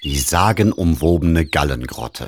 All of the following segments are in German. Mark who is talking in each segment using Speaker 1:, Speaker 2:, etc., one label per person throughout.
Speaker 1: Die sagenumwobene Gallengrotte.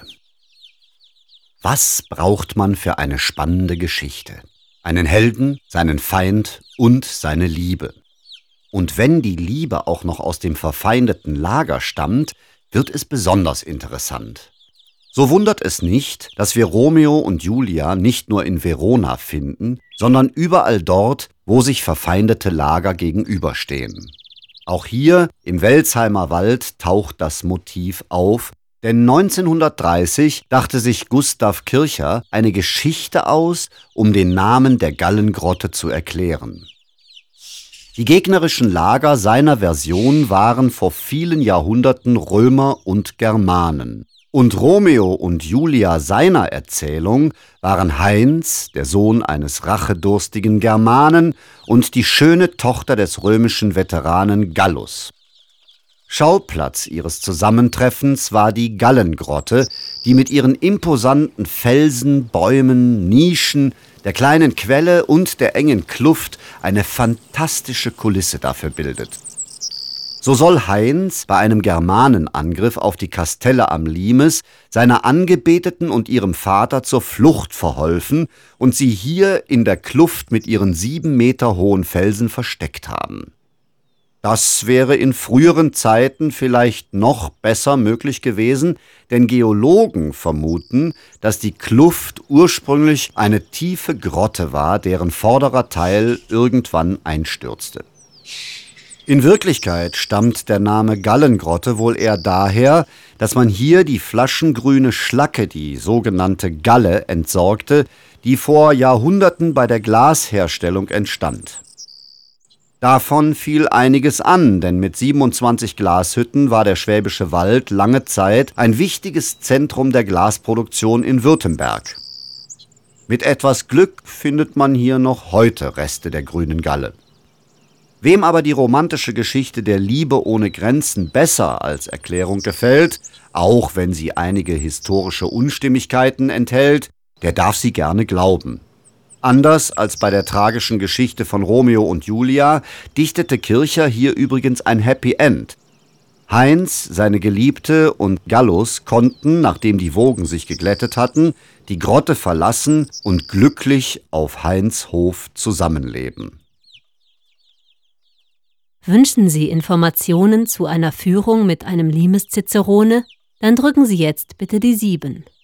Speaker 1: Was braucht man für eine spannende Geschichte? Einen Helden, seinen Feind und seine Liebe. Und wenn die Liebe auch noch aus dem verfeindeten Lager stammt, wird es besonders interessant. So wundert es nicht, dass wir Romeo und Julia nicht nur in Verona finden, sondern überall dort, wo sich verfeindete Lager gegenüberstehen. Auch hier im Welsheimer Wald taucht das Motiv auf, denn 1930 dachte sich Gustav Kircher eine Geschichte aus, um den Namen der Gallengrotte zu erklären. Die gegnerischen Lager seiner Version waren vor vielen Jahrhunderten Römer und Germanen. Und Romeo und Julia seiner Erzählung waren Heinz, der Sohn eines rachedurstigen Germanen, und die schöne Tochter des römischen Veteranen Gallus. Schauplatz ihres Zusammentreffens war die Gallengrotte, die mit ihren imposanten Felsen, Bäumen, Nischen, der kleinen Quelle und der engen Kluft eine fantastische Kulisse dafür bildet. So soll Heinz bei einem Germanenangriff auf die Kastelle am Limes seiner Angebeteten und ihrem Vater zur Flucht verholfen und sie hier in der Kluft mit ihren 7 Meter hohen Felsen versteckt haben. Das wäre in früheren Zeiten vielleicht noch besser möglich gewesen, denn Geologen vermuten, dass die Kluft ursprünglich eine tiefe Grotte war, deren vorderer Teil irgendwann einstürzte. In Wirklichkeit stammt der Name Gallengrotte wohl eher daher, dass man hier die flaschengrüne Schlacke, die sogenannte Galle, entsorgte, die vor Jahrhunderten bei der Glasherstellung entstand. Davon fiel einiges an, denn mit 27 Glashütten war der Schwäbische Wald lange Zeit ein wichtiges Zentrum der Glasproduktion in Württemberg. Mit etwas Glück findet man hier noch heute Reste der grünen Galle. Wem aber die romantische Geschichte der Liebe ohne Grenzen besser als Erklärung gefällt, auch wenn sie einige historische Unstimmigkeiten enthält, der darf sie gerne glauben. Anders als bei der tragischen Geschichte von Romeo und Julia dichtete Kircher hier übrigens ein Happy End. Heinz, seine Geliebte und Gallus konnten, nachdem die Wogen sich geglättet hatten, die Grotte verlassen und glücklich auf Heinz' Hof zusammenleben.
Speaker 2: Wünschen Sie Informationen zu einer Führung mit einem Limes Cicerone? Dann drücken Sie jetzt bitte die 7.